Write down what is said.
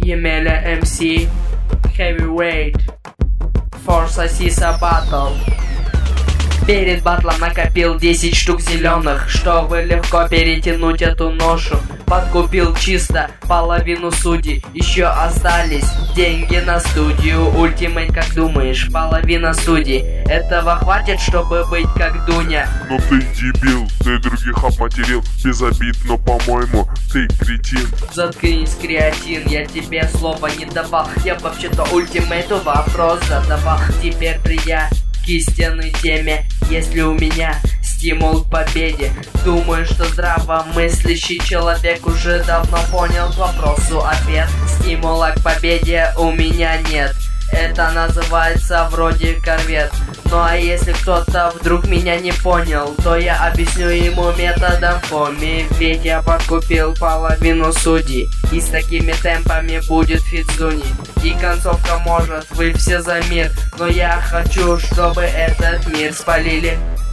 Емеля МС, Heavyweight, Force Sisa Battle. Перед батлом накопил 10 штук зеленых, чтобы легко перетянуть эту ношу. Подкупил чисто половину судей, еще остались деньги на студию. Ультимейт, как думаешь, половина судей, этого хватит, чтобы быть как Дуня? Ну ты дебил, ты других обматерил, без обид, но по-моему ты кретин. Заткнись, креатин, я тебе слова не давал. Я вообще-то ультимейту вопрос задавал. Теперь придя к истинной теме, если у меня стимул к победе. Думаю, что здравомыслящий человек уже давно понял к вопросу ответ. Стимула к победе у меня нет. Это называется вроде корвет. Ну а если кто-то вдруг меня не понял, то я объясню ему методом Фоми. Ведь я подкупил половину судей, и с такими темпами будет Фидзуни. И концовка может, вы все за мир, но я хочу, чтобы этот мир спалили.